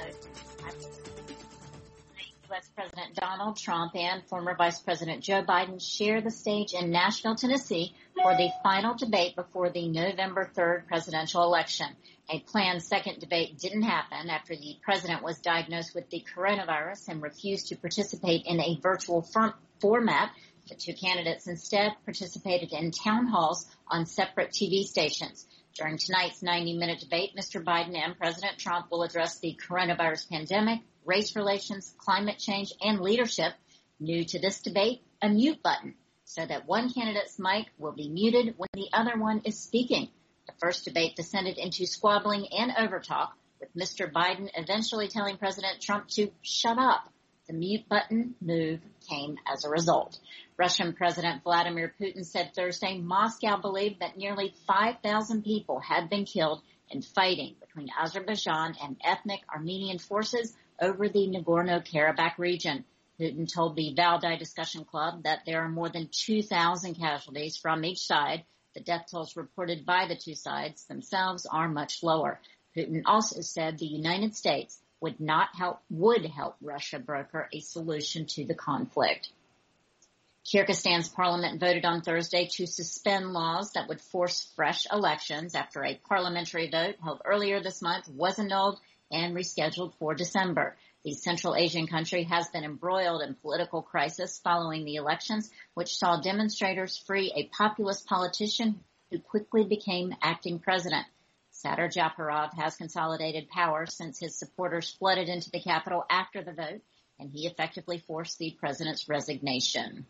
U.S. President Donald Trump and former Vice President Joe Biden share the stage in Nashville, Tennessee for the final debate before the November 3rd presidential election. A planned second debate didn't happen after the president was diagnosed with the coronavirus and refused to participate in a virtual format. The two candidates instead participated in town halls on separate TV stations. During tonight's 90-minute debate, Mr. Biden and President Trump will address the coronavirus pandemic, race relations, climate change, and leadership. New to this debate, a mute button, so that one candidate's mic will be muted when the other one is speaking. The first debate descended into squabbling and overtalk, with Mr. Biden eventually telling President Trump to shut up. The mute button move came as a result. Russian President Vladimir Putin said Thursday Moscow believed that nearly 5,000 people had been killed in fighting between Azerbaijan and ethnic Armenian forces over the Nagorno-Karabakh region. Putin told the Valdai Discussion Club that there are more than 2,000 casualties from each side. The death tolls reported by the two sides themselves are much lower. Putin also said the United States would help Russia broker a solution to the conflict. Kyrgyzstan's parliament voted on Thursday to suspend laws that would force fresh elections after a parliamentary vote held earlier this month was annulled and rescheduled for December. The Central Asian country has been embroiled in political crisis following the elections, which saw demonstrators free a populist politician who quickly became acting president. Sadr Japarov has consolidated power since his supporters flooded into the capital after the vote, and he effectively forced the president's resignation.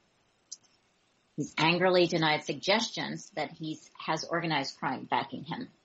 He's angrily denied suggestions that he has organized crime backing him.